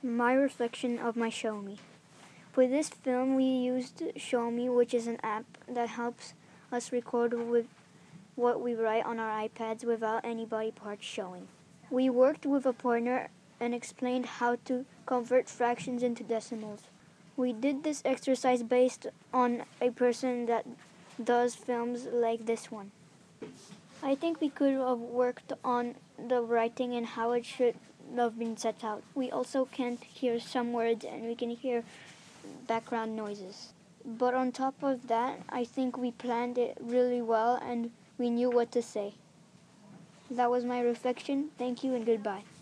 My reflection of my Show Me. For this film, we used Show Me, which is an app that helps us record with what we write on our iPads without any body parts showing. We worked with a partner and explained how to convert fractions into decimals. We did this exercise based on a person that does films like this one. I think we could have worked on the writing and how it should have been set out. We also can't hear some words and we can hear background noises. But on top of that, I think we planned it really well and we knew what to say. That was my reflection. Thank you and goodbye.